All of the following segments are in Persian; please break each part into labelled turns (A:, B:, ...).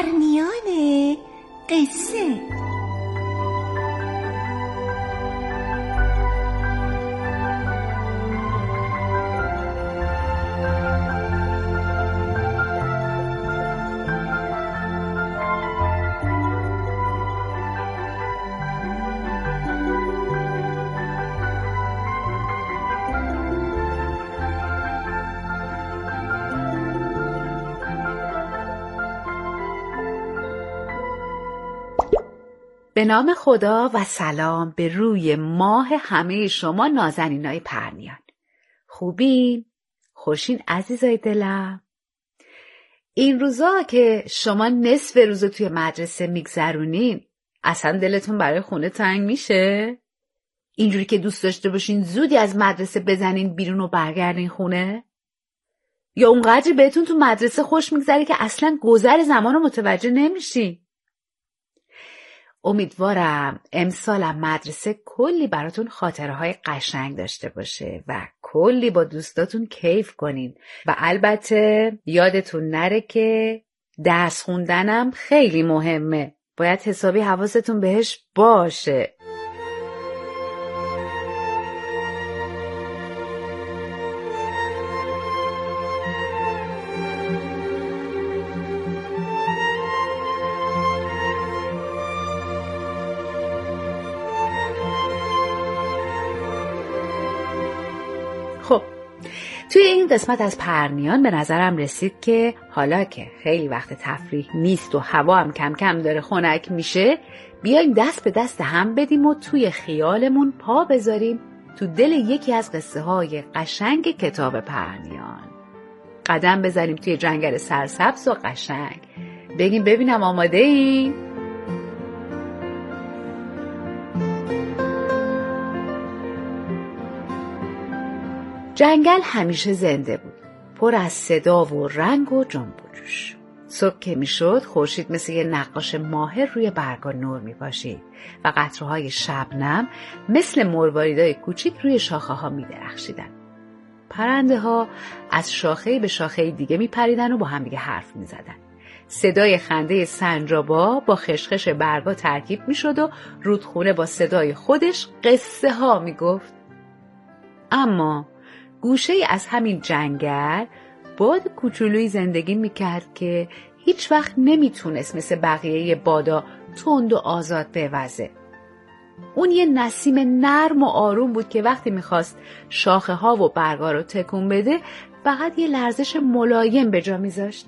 A: پرنیان قصه.
B: به نام خدا و سلام به روی ماه همه شما نازنینای پرنیان. خوبین؟ خوشین عزیزای دلم؟ این روزا که شما نصف روزو توی مدرسه میگذرونین اصلا دلتون برای خونه تنگ میشه؟ اینجوری که دوست داشته باشین زودی از مدرسه بزنین بیرون و برگردین خونه؟ یا اونقدری بهتون تو مدرسه خوش میگذره که اصلا گذر زمان رو متوجه نمیشین؟ امیدوارم امسالم مدرسه کلی براتون خاطره های قشنگ داشته باشه و کلی با دوستاتون کیف کنین و البته یادتون نره که درس خوندنم خیلی مهمه. باید حسابی حواستون بهش باشه. خب توی این قسمت از پرنیان به نظرم رسید که حالا که خیلی وقت تفریح نیست و هوا هم کم کم داره خنک میشه، بیایم دست به دست هم بدیم و توی خیالمون پا بذاریم تو دل یکی از قصه های قشنگ کتاب پرنیان. قدم بزنیم توی جنگل سرسبز و قشنگ. بگیم ببینم آماده ای؟ جنگل همیشه زنده بود، پر از صدا و رنگ و جنب و جوش. صبح که میشد خورشید مثل یه نقاش ماهر روی برگا نور میپاشید و قطره‌های شبنم مثل مرواریدای کوچیک روی شاخه ها میدرخشیدن. پرنده ها از شاخه به شاخه دیگه میپریدن و با هم دیگه حرف میزدن. صدای خنده سنجابا با خشخش برگا ترکیب میشد و رودخونه با صدای خودش قصه ها میگفت. اما گوشه از همین جنگل باد کوچولویی زندگی میکرد که هیچ وقت نمیتونست مثل بقیه بادا تند و آزاد بوزه. اون یه نسیم نرم و آروم بود که وقتی میخواست شاخه ها و برگا رو تکون بده فقط یه لرزش ملایم به جا میذاشت.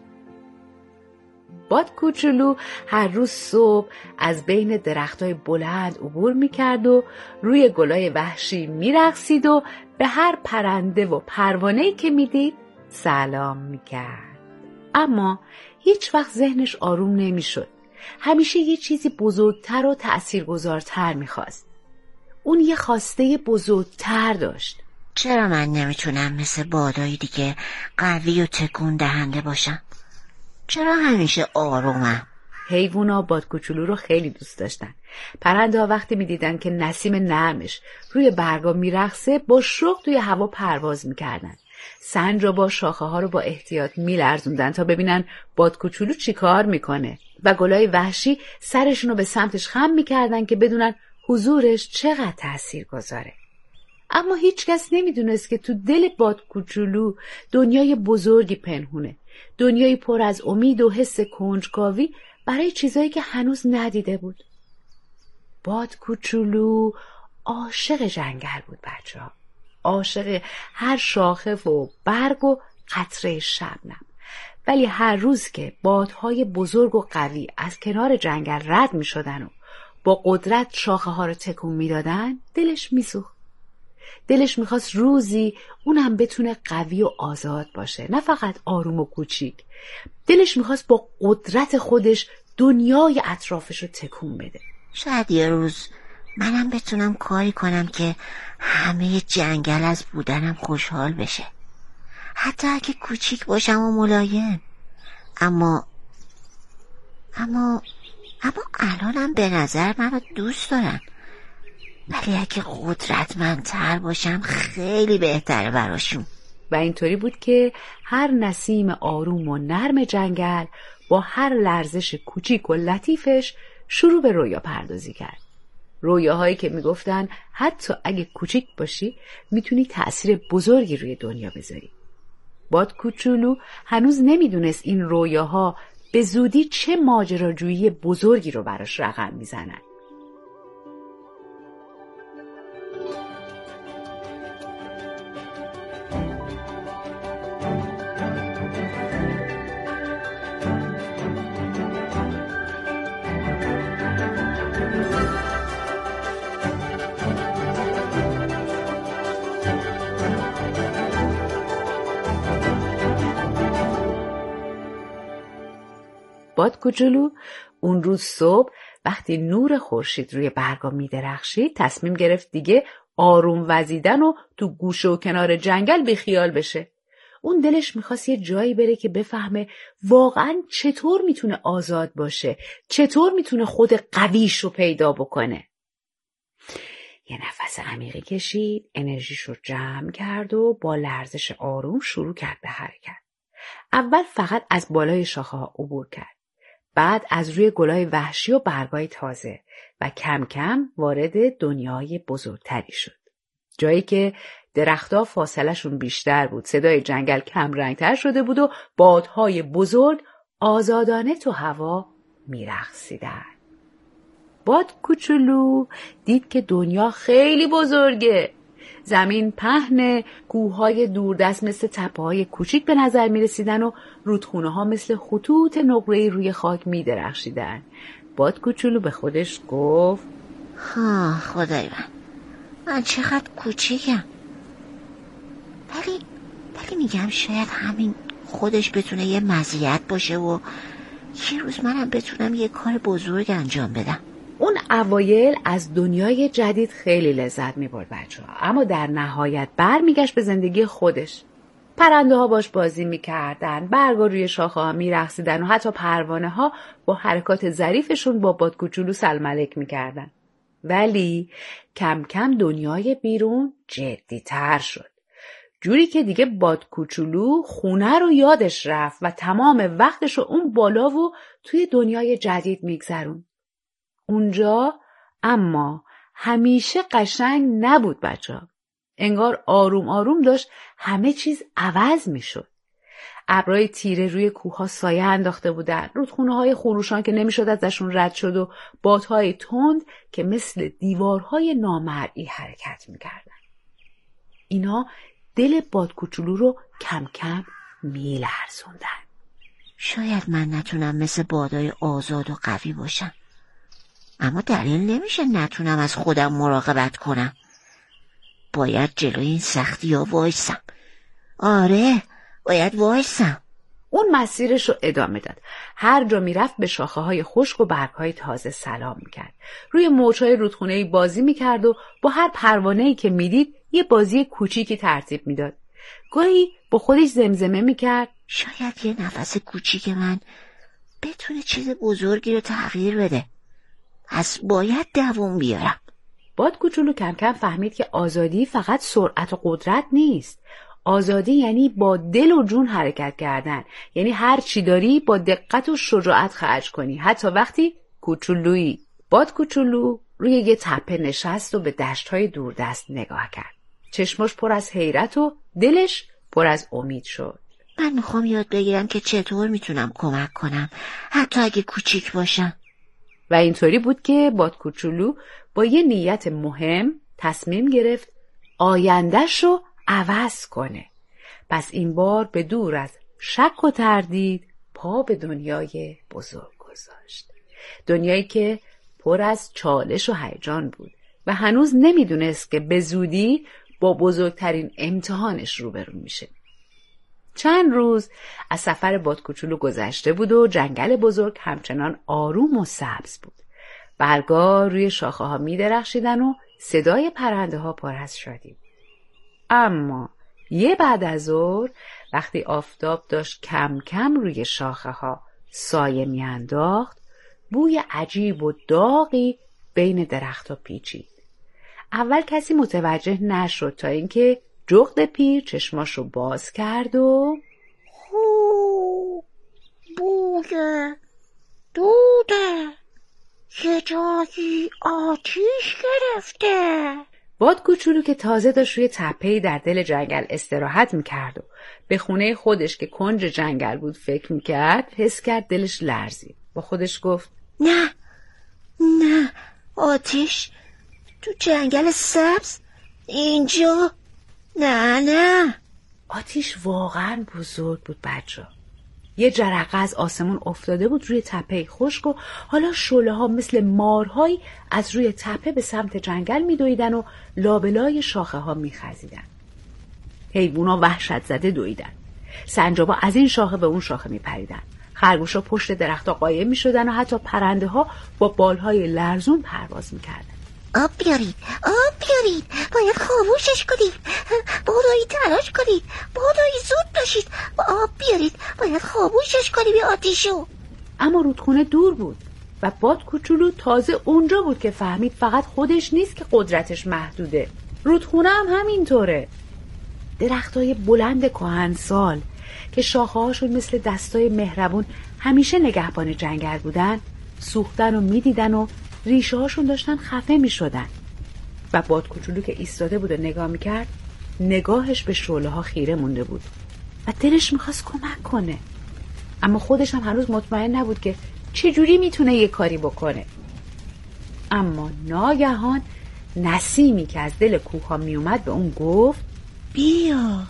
B: باد کوچولو هر روز صبح از بین درختای بلند عبور میکرد و روی گلای وحشی میرقصید و به هر پرنده و پروانه‌ای که میدید سلام میکرد. اما هیچ وقت ذهنش آروم نمیشد. همیشه یه چیزی بزرگتر و تأثیرگذارتر میخواست. اون یه خواسته بزرگتر داشت.
C: چرا من نمیتونم مثل بادای دیگه قوی و تکون دهنده باشم؟ چرا همیشه آرومم؟
B: حیوونا باد کوچولو رو خیلی دوست داشتن. پرنده ها وقتی می دیدن که نسیم نرمش روی برگا می رقصه با شوق توی هوا پرواز می کردن. سنجابا شاخه ها رو با احتیاط می لرزوندن تا ببینن باد کوچولو چی کار می کنه و گلای وحشی سرشون رو به سمتش خم می کردن که بدونن حضورش چقدر تأثیر گذاره. اما هیچ کس نمی دونست که تو دل باد کوچولو دنیای بزرگی پنهونه. دنیایی پر از امید و حس کنجکاوی برای چیزایی که هنوز ندیده بود. باد کوچولو عاشق جنگل بود بچه‌ها. عاشق هر شاخه و برگ و قطره شبنم. ولی هر روز که بادهای بزرگ و قوی از کنار جنگل رد می شدن و با قدرت شاخه ها رو تکون می دادن دلش می سوخت. دلش میخواست روزی اونم بتونه قوی و آزاد باشه، نه فقط آروم و کوچیک. دلش میخواست با قدرت خودش دنیای اطرافش رو تکون بده.
C: شاید یه روز منم بتونم کاری کنم که همه جنگل از بودنم خوشحال بشه، حتی اگه کوچیک باشم و ملایم. اما الانم به نظر منو دوست دارن، ولی اگه قدرتمندتر باشم خیلی بهتره براشون.
B: و اینطوری بود که هر نسیم آروم و نرم جنگل با با هر لرزش کوچیک و لطیفش شروع به رویا پردازی کرد. رویاهایی که میگفتن حتی اگه کوچیک باشی میتونی تأثیر بزرگی روی دنیا بذاری. باد کوچولو هنوز نمیدونست این رویاها به زودی چه ماجراجویی بزرگی رو براش رقم میزنن. باد کوچولو اون روز صبح وقتی نور خورشید روی برگا میدرخشید تصمیم گرفت دیگه آروم وزیدن و تو گوشه و کنار جنگل بیخیال بشه. اون دلش میخواست یه جایی بره که بفهمه واقعا چطور میتونه آزاد باشه، چطور میتونه خود قویش رو پیدا بکنه. یه نفس عمیقی کشید، انرژیش رو جمع کرد و با لرزش آروم شروع کرد به حرکت. اول فقط از بالای شاخه‌ها عبور کرد. بعد از روی گلای وحشی و برگای تازه و کم کم وارد دنیای بزرگتری شد. جایی که درخت‌ها فاصله‌شون بیشتر بود، صدای جنگل کم رنگتر شده بود و بادهای بزرگ آزادانه تو هوا می‌رقصیدن. باد کوچولو دید که دنیا خیلی بزرگه. زمین پهنه، کوههای دوردست مثل تپه‌های کوچیک به نظر می رسیدن و رودخونه‌ها مثل خطوط نقره‌ای روی خاک می درخشیدن. باد کوچولو به خودش گفت
C: خدای من چقدر کوچیکم. ولی میگم شاید همین خودش بتونه یه مزیت باشه و یه روز منم بتونم یه کار بزرگ انجام بدم.
B: اون اوایل از دنیای جدید خیلی لذت می‌برد بچه‌ها، اما در نهایت برمیگشت به زندگی خودش. پرنده‌ها باش بازی می‌کردن، برگا روی شاخه‌ها می‌رقصیدن و حتی پروانه‌ها با حرکات ظریفشون با باد کوچولو سلام علیک می‌کردن. ولی کم کم دنیای بیرون جدی‌تر شد. جوری که دیگه باد کوچولو خونه رو یادش رفت و تمام وقتش رو اون بالا و توی دنیای جدید می‌گذرون. اونجا اما همیشه قشنگ نبود بچه‌ها. انگار آروم آروم داشت همه چیز عوض میشد. ابرهای تیره روی کوه‌ها سایه انداخته بودن، رودخونه‌های خروشان که نمیشد ازشون رد شد و بادهای تند که مثل دیوارهای نامرئی حرکت میکردن. اینا دل باد کوچولو رو کم کم میلرزوندن.
C: شاید من نتونم مثل بادای آزاد و قوی باشم، اما دلیل نمیشه نتونم از خودم مراقبت کنم. باید جلوی این سختی ها وایسم. آره باید وایسم.
B: اون مسیرش رو ادامه داد. هر جا میرفت به شاخه های خشک و برگ های تازه سلام میکرد. روی موجهای رودخونه‌ای بازی میکرد و با هر پروانه‌ای که میدید یه بازی کوچیکی ترتیب میداد. گاهی با خودش زمزمه میکرد
C: شاید یه نفس کوچیک من بتونه چیز بزرگی رو تغییر بده. پس باید دووم بیارم.
B: باد کوچولو کم کم فهمید که آزادی فقط سرعت و قدرت نیست. آزادی یعنی با دل و جون حرکت کردن. یعنی هر چی داری با دقت و شجاعت خرج کنی، حتی وقتی کوچولویی. باد کوچولو روی یه تپه نشست و به دشت‌های دوردست نگاه کرد. چشماش پر از حیرت و دلش پر از امید شد.
C: من میخوام یاد بگیرم که چطور میتونم کمک کنم، حتی اگه کوچیک باشم.
B: و اینطوری بود که باد کوچولو با یه نیت مهم تصمیم گرفت آینده‌ش رو عوض کنه. پس این بار به دور از شک و تردید پا به دنیای بزرگ گذاشت. دنیایی که پر از چالش و هیجان بود و هنوز نمیدونست که به زودی با بزرگترین امتحانش روبرو میشه. چند روز از سفر باد کوچولو گذشته بود و جنگل بزرگ همچنان آروم و سبز بود. برگا روی شاخه ها می درخشیدن و صدای پرنده ها پر از شادی بود. اما یه بعد از ظهر وقتی آفتاب داشت کم کم روی شاخه ها سایه می انداخت، بوی عجیب و داغی بین درخت‌ها پیچید. اول کسی متوجه نشد تا اینکه جغد پیر چشماشو باز کرد و
C: بو دوده، یه جایی آتیش گرفته.
B: باد کوچولو که تازه داشت روی تپه‌ای در دل جنگل استراحت میکرد و به خونه خودش که کنج جنگل بود فکر میکرد، حس کرد دلش لرزید. با خودش گفت
C: نه، آتیش تو جنگل سبز اینجا، نه.
B: آتیش واقعا بزرگ بود بچه‌ها. یه جرقه از آسمون افتاده بود روی تپه خشک و حالا شعله‌ها مثل مارهایی از روی تپه به سمت جنگل می‌دویدن و لابلای شاخه‌ها می‌خزیدن. حیوونا وحشت زده دویدن. سنجابا از این شاخه به اون شاخه می‌پریدن. خرگوشا پشت درخت‌ها قایم می‌شدن و حتی پرنده‌ها با بالهای لرزون پرواز می‌کردن.
C: آب بیارید، باید خاموشش کنید. بادایی تلاش کنید، بادایی زود باشید، آب بیارید، باید خاموشش کنید آتیشو.
B: اما رودخونه دور بود و باد کوچولو تازه اونجا بود که فهمید فقط خودش نیست که قدرتش محدوده، رودخونه هم همینطوره. درختای بلند کهنسال که شاخه‌هاشون مثل دستای مهربون همیشه نگهبان جنگل بودن، سوختن و میدیدن و ریشه هاشون داشتن خفه می شدن و باد کوچولو که ایستاده بود و نگاه می کرد، نگاهش به شعله ها خیره مونده بود و دلش می خواست کمک کنه، اما خودش هم هنوز مطمئن نبود که چجوری می تونه یه کاری بکنه. اما ناگهان نسیمی که از دل کوه ها می اومد به اون گفت
C: بیا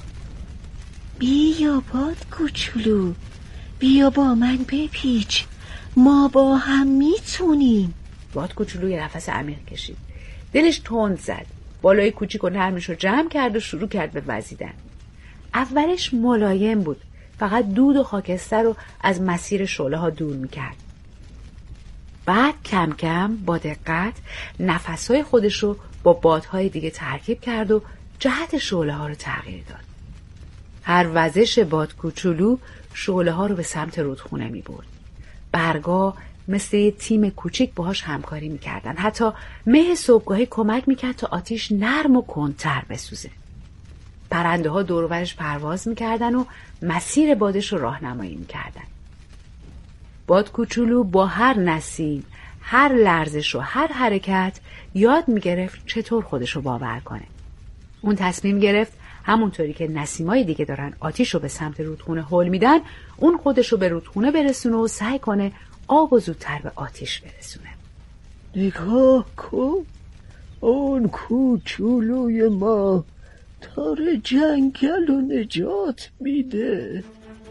C: باد کوچولو، بیا با من بپیچ، ما با هم میتونیم.
B: باد کوچولو یه نفس عمیق کشید. دلش تند زد. بالای کوچیک و نرمش رو جمع کرد و شروع کرد به وزیدن. اولش ملایم بود. فقط دود و خاکستر رو از مسیر شعله ها دور میکرد. بعد کم کم با دقت نفسهای خودش رو با بادهای دیگه ترکیب کرد و جهت شعله ها رو تغییر داد. هر وزش باد کوچولو شعله ها رو به سمت رودخونه می برد. برگا مثل یه تیم کوچیک باهاش همکاری میکردن. حتی مه صبحگاهی کمک میکرد تا آتیش نرم و کندتر بسوزه. پرنده ها دور و برش پرواز میکردن و مسیر بادش رو راهنمایی میکردن. باد کوچولو با هر نسیم، هر لرزش و هر حرکت یاد میگرفت چطور خودش رو باور کنه. اون تصمیم گرفت همونطوری که نسیمای دیگه دارن آتیش رو به سمت رودخونه هل میدن، اون خودش رو به رودخونه برسونه و سعی کنه آب و زودتر به آتیش برسونه.
A: نگاه کن، اون کوچولوی ما داره جنگل رو نجات میده.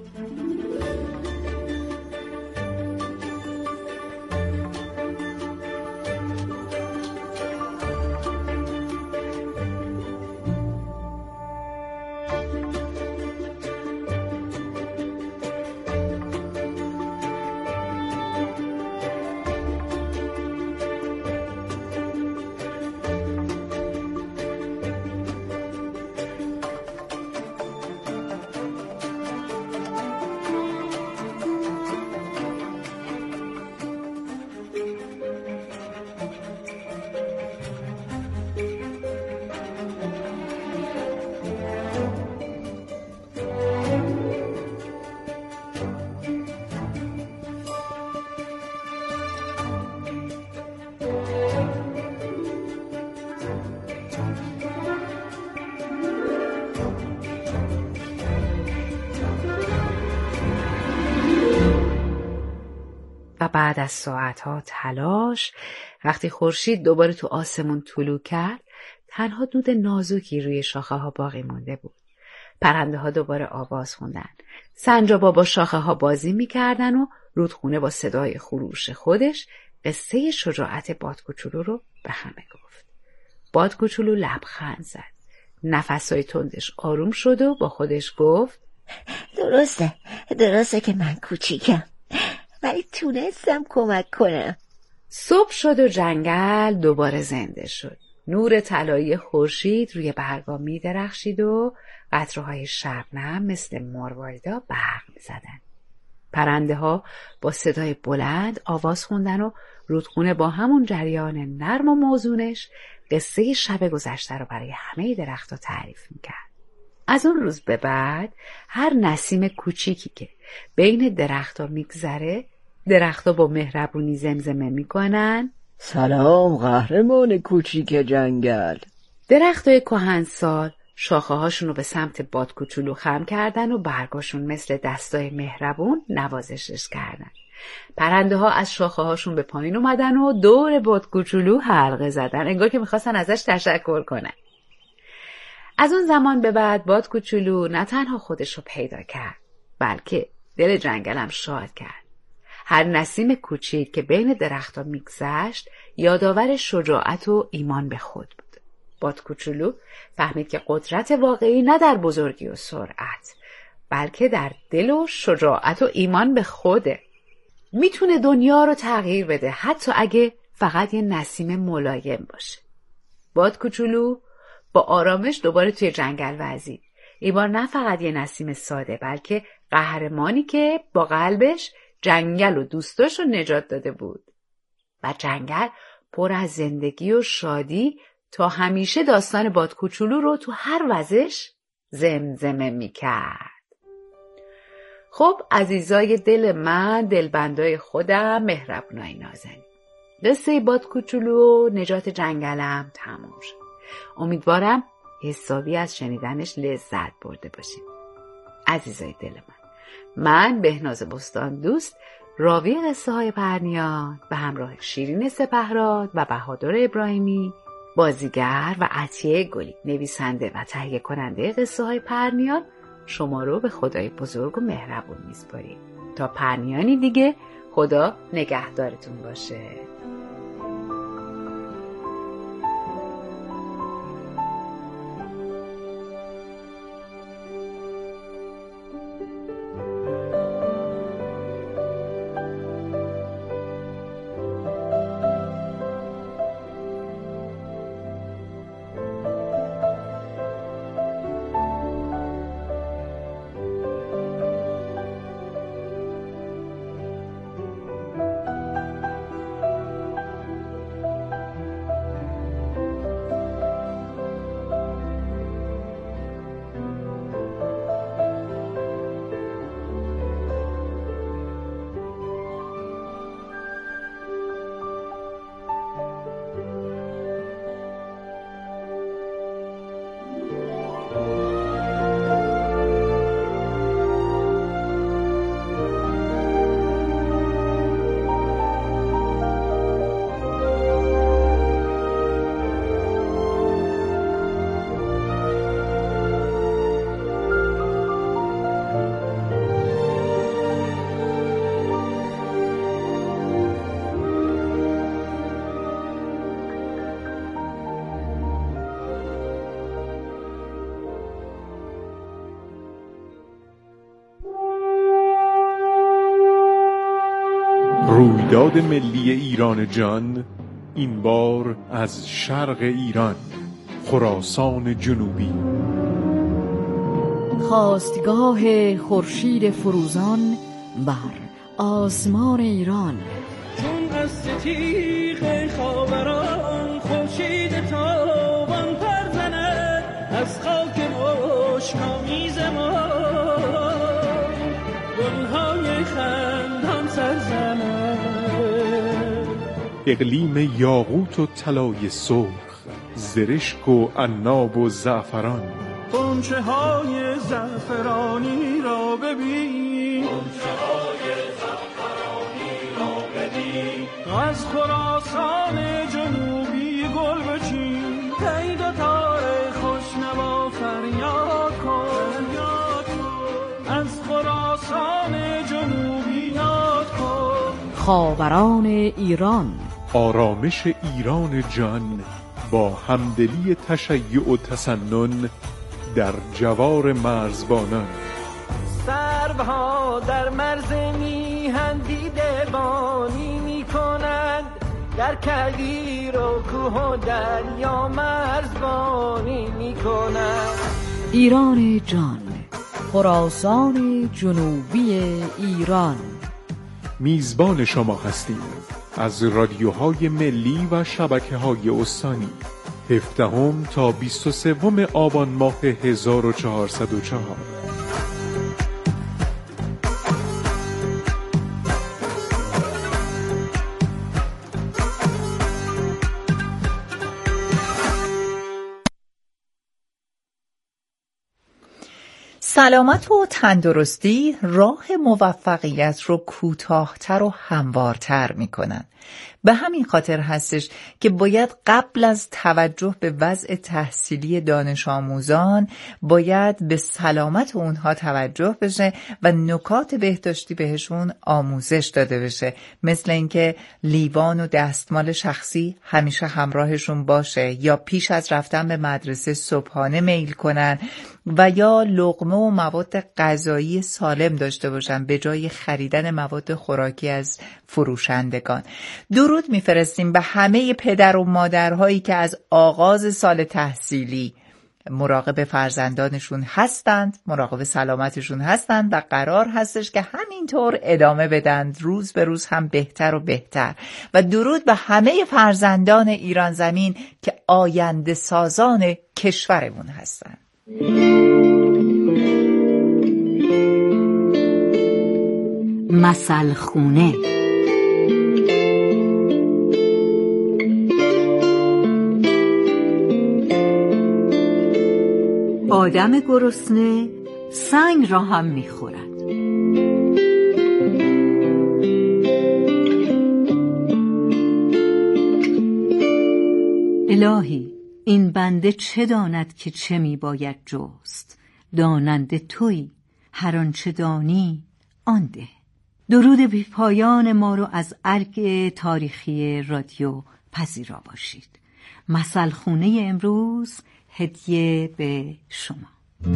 B: و بعد از ساعتها تلاش، وقتی خورشید دوباره تو آسمون طلوع کرد، تنها دود نازکی روی شاخه ها باقی مونده بود. پرنده ها دوباره آواز خوندن. سنجابا با شاخه ها بازی میکردن و رودخونه با صدای خروش خودش قصه شجاعت باد کوچولو رو به همه گفت. باد کوچولو لبخند زد. نفسای تندش آروم شد و با خودش گفت
C: درسته که من کوچیکم، ولی تونستم کمک کنم.
B: صبح شد و جنگل دوباره زنده شد. نور طلایی خورشید روی برگا می درخشید و قطره‌های شبنم مثل مرواریدا برق می زدن. پرنده ها با صدای بلند آواز خوندن و رودخونه با همون جریان نرم و موزونش قصه شب گذشته رو برای همه درخت‌ها تعریف می کرد. از اون روز به بعد هر نسیم کوچیکی که بین درخت‌ها میگذره، درخت‌ها با مهربونی زمزمه میکنن
A: سلام قهرمان کوچیک جنگل.
B: درخت‌های کهنسال شاخه هاشون رو به سمت باد کوچولو خم کردن و برگاشون مثل دستای مهربون نوازشش کردن. پرنده ها از شاخه هاشون به پایین اومدن و دور باد کوچولو حلقه زدن، انگار که میخواستن ازش تشکر کنن. از اون زمان به بعد باد کوچولو نه تنها خودش رو پیدا کرد، بلکه دل جنگلم شاد کرد. هر نسیم کوچیک که بین درخت‌ها میگذشت یادآور شجاعت و ایمان به خود بود. باد کوچولو فهمید که قدرت واقعی نه در بزرگی و سرعت، بلکه در دل و شجاعت و ایمان به خوده. میتونه دنیا رو تغییر بده، حتی اگه فقط یه نسیم ملایم باشه. باد کوچولو با آرامش دوباره توی جنگل وزید. این بار نه فقط یه نسیم ساده، بلکه قهرمانی که با قلبش جنگل و دوستاش رو نجات داده بود. و جنگل پر از زندگی و شادی تا همیشه داستان باد کوچولو رو تو هر وزش زمزمه میکرد. خب عزیزای دل من، دلبندای خودم، مهربونای نازنین، قصه باد کوچولو و نجات جنگلم تموم شد. امیدوارم حسابی از شنیدنش لذت برده باشید. عزیزای دل من بهناز بستان دوست، راوی قصه های پرنیان، به همراه شیرین سپهراد و بهادر ابراهیمی، بازیگر، و عطیه گلی، نویسنده و تهیه کننده قصه های پرنیان، شما رو به خدای بزرگ و مهربون میسپاریم. تا پرنیانی دیگه، خدا نگهدارتون باشه.
D: رویداد ملی ایران جان، این بار از شرق ایران، خراسان جنوبی.
E: خاستگاه خورشید فروزان بر آسمان ایران،
F: چون از ستیغ خاوران خورشید تابان پر زند، از خاک مشک‌آمیز ما گل‌های خندان سر زند.
D: اقلیم یاقوت و طلای سرخ، زرشک و عناب و زعفران،
F: غنچه های زعفرانی را ببین، از خراسان جنوبی گل بچین، ای دو تار خوشنوا فریاد کن، از خراسان جنوبی یاد کن.
E: خاوران ایران،
D: آرامش ایران جان، با همدلی تشیع و تسنن در جوار مرزبانان.
F: سروها در مرز میهن دیده بانی می کنند، در کویر و کوه و دریا مرزبانی می کنند.
E: ایران جان، خراسان جنوبی ایران.
D: میزبان شما هستیم از رادیوهای ملی و شبکه‌های استانی. 17 تا 23 آبان ماه 1404.
G: سلامت و تندرستی راه موفقیت رو کوتاه‌تر و هموارتر می‌کنن. به همین خاطر هستش که باید قبل از توجه به وضع تحصیلی دانش آموزان باید به سلامت اونها توجه بشه و نکات بهداشتی بهشون آموزش داده بشه، مثل اینکه لیوان و دستمال شخصی همیشه همراهشون باشه، یا پیش از رفتن به مدرسه صبحانه میل کنن و یا لقمه و مواد غذایی سالم داشته باشن به جای خریدن مواد خوراکی از فروشندگان. درود میفرستیم به همه پدر و مادرهایی که از آغاز سال تحصیلی مراقب فرزندانشون هستند، مراقب سلامتشون هستند و قرار هستش که همینطور ادامه بدند، روز به روز هم بهتر و بهتر. و درود به همه فرزندان ایران زمین که آینده سازان کشورمون هستند.
B: مثل خونه. آدم گرسنه سنگ را هم می‌خورد. الهی، این بنده چه داند که چه میباید جست؟ داننده تویی، هر آنچه دانی آن ده. درود بی پایان ما رو از ارگ تاریخی رادیو پذیرا باشید. مثل خونه امروز هدیه به شما.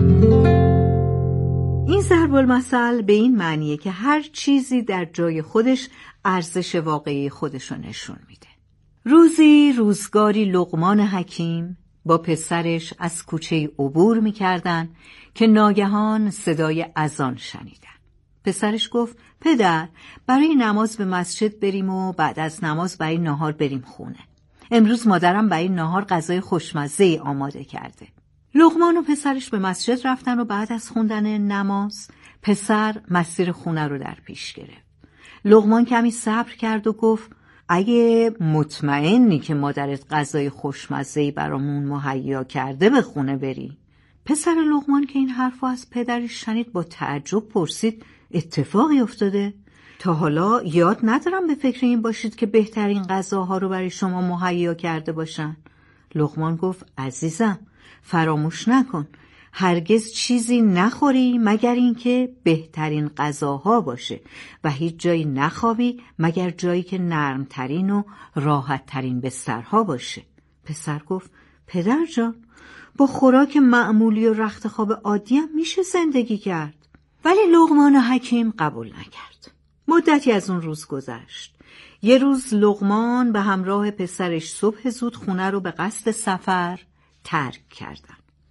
B: این ضرب المثل به این معنیه که هر چیزی در جای خودش ارزش واقعی خودشو نشون میده. روزی روزگاری لقمان حکیم با پسرش از کوچه عبور میکردن که ناگهان صدای اذان شنیدن. پسرش گفت: پدر، برای نماز به مسجد بریم و بعد از نماز برای ناهار بریم خونه. امروز مادرم برای ناهار غذای خوشمزه‌ای آماده کرده. لقمان و پسرش به مسجد رفتن و بعد از خوندن نماز پسر مسیر خونه رو در پیش گرفت. لقمان کمی صبر کرد و گفت: اگه مطمئنی که مادرت غذای خوشمزه‌ای برامون مهیا کرده به خونه بری. پسر لقمان که این حرفو از پدرش شنید با تعجب پرسید: اتفاقی افتاده؟ تا حالا یاد ندارم به فکر این باشید که بهترین غذاها رو برای شما مهیا کرده باشن. لقمان گفت: عزیزم، فراموش نکن هرگز چیزی نخوری مگر اینکه بهترین غذاها باشه و هیچ جایی نخوابی مگر جایی که نرمترین و راحتترین بسترها باشه. پسر گفت: پدر جان، با خوراک معمولی و رخت خواب عادی هم میشه زندگی کرد. ولی لقمان حکیم قبول نکرد. مدتی از اون روز گذشت. یه روز لقمان به همراه پسرش صبح زود خونه رو به قصد سفر ترک کردن.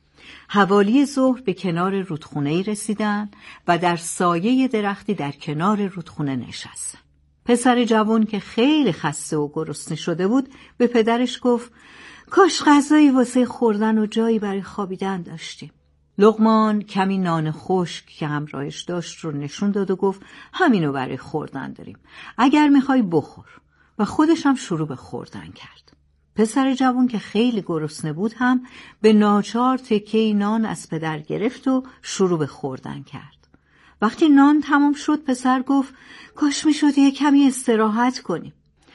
B: حوالی ظهر به کنار رودخونه‌ای رسیدن و در سایه درختی در کنار رودخونه نشستن. پسر جوان که خیلی خسته و گرسنه شده بود به پدرش گفت: کاش غذایی واسه خوردن و جایی برای خوابیدن داشتیم. لقمان کمی نان خشک که همراهش داشت رو نشون داد و گفت: همینو برای خوردن داریم، اگر میخوای بخور. و خودش هم شروع به خوردن کرد. پسر جوان که خیلی گرسنه بود هم به ناچار تکه نان از پدر گرفت و شروع به خوردن کرد. وقتی نان تمام شد پسر گفت: کاش میشد یه کمی استراحت کنیم.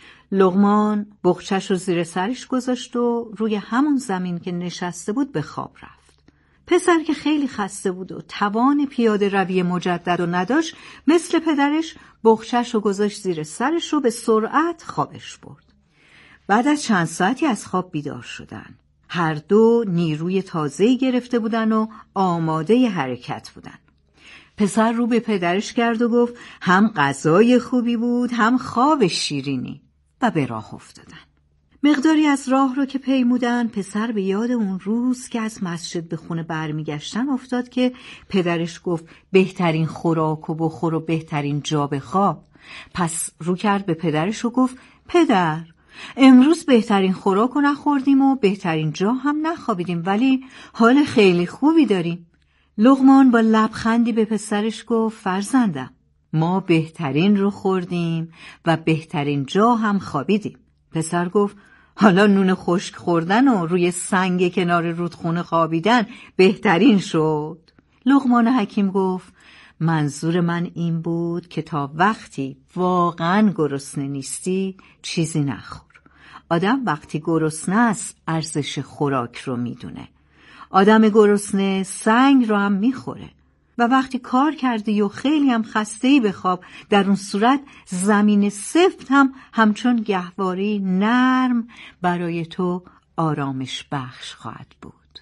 B: لقمان بقچه‌ش رو زیر سرش گذاشت و روی همون زمین که نشسته بود به خواب رفت. پسر که خیلی خسته بود و توان پیاده روی مجدد و نداشت، مثل پدرش بقچه‌ش رو گذاشت زیر سرش و به سرعت خوابش برد. بعد از چند ساعتی از خواب بیدار شدن. هر دو نیروی تازه‌ای گرفته بودن و آماده حرکت بودن. پسر رو به پدرش کرد و گفت: هم غذای خوبی بود هم خواب شیرینی. و به راه افتادن. مقداری از راه رو که پیمودن پسر به یاد اون روز که از مسجد به خونه برمیگشتن افتاد که پدرش گفت بهترین خوراک و بخور و بهترین جا بخواب. پس رو کرد به پدرش و گفت: پدر،
H: امروز بهترین خوراک رو نخوردیم و بهترین جا هم نخوابیدیم، ولی حال خیلی خوبی داریم. لقمان با لبخندی به پسرش گفت فرزندم، ما بهترین رو خوردیم و بهترین جا هم خوابیدیم. پسر گفت حالا نون خشک خوردن و روی سنگ کنار رودخونه خوابیدن بهترین شد. لقمان حکیم گفت منظور من این بود که تا وقتی واقعا گرسنه نیستی چیزی نخور. آدم وقتی گرسنه است ارزش خوراک رو میدونه. آدم گرسنه سنگ رو هم میخوره و وقتی کار کردی و خیلی هم خسته‌ای بخواب، در اون صورت زمین سفت هم همچون گهواری نرم برای تو آرامش بخش خواهد بود.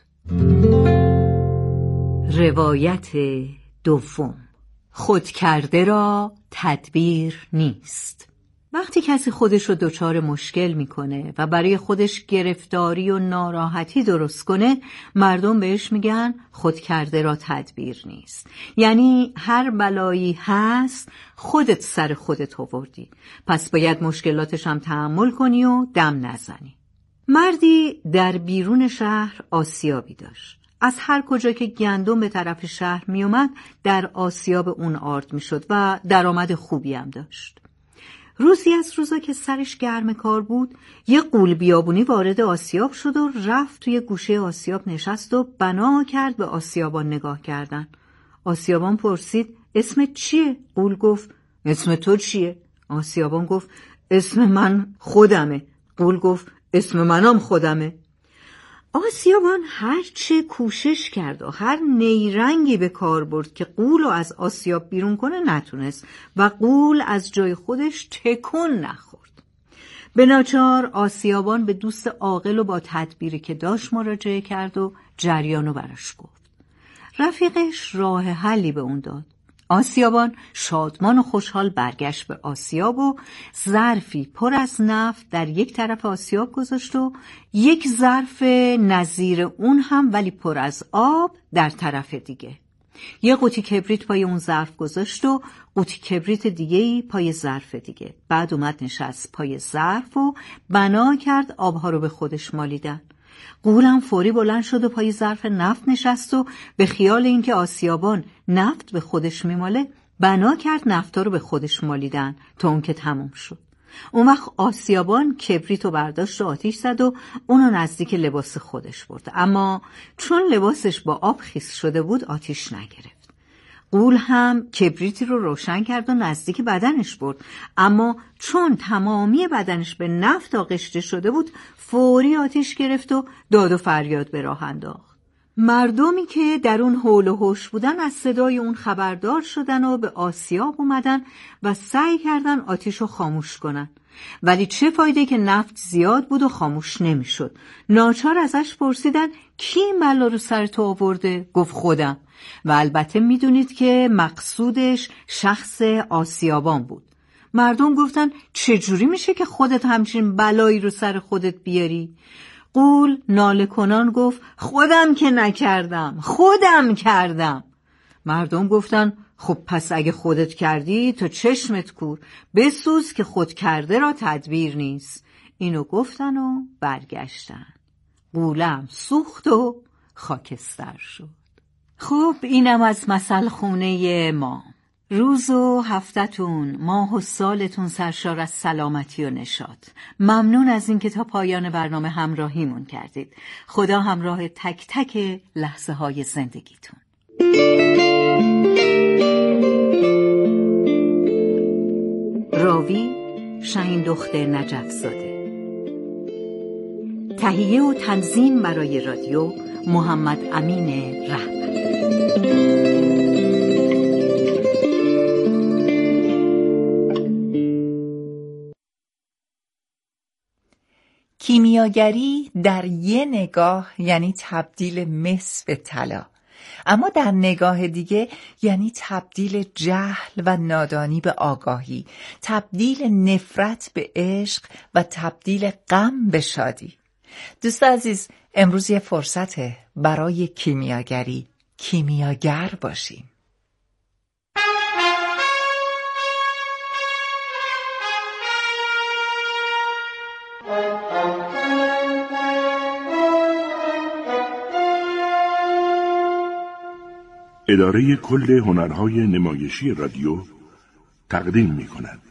H: روایت دوم، خود کرده را تدبیر نیست. وقتی کسی خودش رو دچار مشکل میکنه و برای خودش گرفتاری و ناراحتی درست کنه، مردم بهش میگن خود کرده را تدبیر نیست. یعنی هر بلایی هست خودت سر خودت آوردی، پس باید مشکلاتش هم تحمل کنی و دم نزنی. مردی در بیرون شهر آسیابی داشت. از هر کجا که گندم به طرف شهر می اومد در آسیاب اون آرد می شد و درآمد خوبی هم داشت. روزی از روزا که سرش گرم کار بود، یه غول بیابونی وارد آسیاب شد و رفت توی گوشه آسیاب نشست و بنا کرد به آسیابان نگاه کردن. آسیابان پرسید اسمت چیه؟ غول گفت اسم تو چیه؟ آسیابان گفت اسم من خودمه. غول گفت اسم منم خودمه. آسیابان هر چه کوشش کرد و هر نیرنگی به کار برد که غول رو از آسیاب بیرون کنه نتونست و غول از جای خودش تکون نخورد. به ناچار آسیابان به دوست عاقل و با تدبیری که داشت مراجعه کرد و جریانو براش گفت. رفیقش راه حلی به اون داد. آسیابان شادمان و خوشحال برگشت به آسیاب و ظرفی پر از نفت در یک طرف آسیاب گذاشت و یک ظرف نظیر اون هم ولی پر از آب در طرف دیگه. یه قوطی کبریت پای اون ظرف گذاشت و قوطی کبریت دیگه‌ای پای ظرف دیگه. بعد اومد نشست پای ظرف و بنا کرد آبها رو به خودش مالیدن. غولم فوری بلند شد و پای ظرف نفت نشست و به خیال اینکه آسیابان نفت به خودش میماله بنا کرد نفتا رو به خودش مالیدن تا اون که تموم شد. اون وقت آسیابان کبریت رو برداشت و آتیش زد و اونو نزدیک لباس خودش برد، اما چون لباسش با آب خیس شده بود آتیش نگرفت. غول هم کبریتی رو روشن کرد و نزدیک بدنش برد، اما چون تمامی بدنش به نفت آغشته شده بود فوری آتیش گرفت و داد و فریاد به راه انداخت. مردمی که در اون حول و حوش بودن از صدای اون خبردار شدن و به آسیاب اومدن و سعی کردن آتیش رو خاموش کنن، ولی چه فایده که نفت زیاد بود و خاموش نمیشد. ناچار ازش پرسیدن کی این بلا رو سر تو آورده؟ گفت خودم. و البته میدونید که مقصودش شخص آسیابان بود. مردم گفتن چجوری میشه که خودت همچین بلایی رو سر خودت بیاری؟ غول ناله کنان گفت خودم که نکردم، خودم کردم. مردم گفتن خب پس اگه خودت کردی تا چشمت کور، بسوز که خود کرده را تدبیر نیست. اینو گفتن و برگشتن. غولم سوخت و خاکستر شد. خب اینم از مثل خونه ما. روز و هفته‌تون، ماه و سالتون سرشار از سلامتی و نشاط. ممنون از این که تا پایان برنامه همراهیمون کردید. خدا همراه تک تک لحظه های زندگیتون. راوی شهین دختر نجف‌زاده. تهیه و تنظیم برای رادیو محمد امین رحمت.
G: کیمیاگری در یه نگاه یعنی تبدیل مس به طلا، اما در نگاه دیگه یعنی تبدیل جهل و نادانی به آگاهی، تبدیل نفرت به عشق و تبدیل غم به شادی. دوست عزیز، امروز یه فرصته برای کیمیاگری، کیمیاگر باشیم.
I: اداره کل هنرهای نمایشی رادیو تقدیم می کند.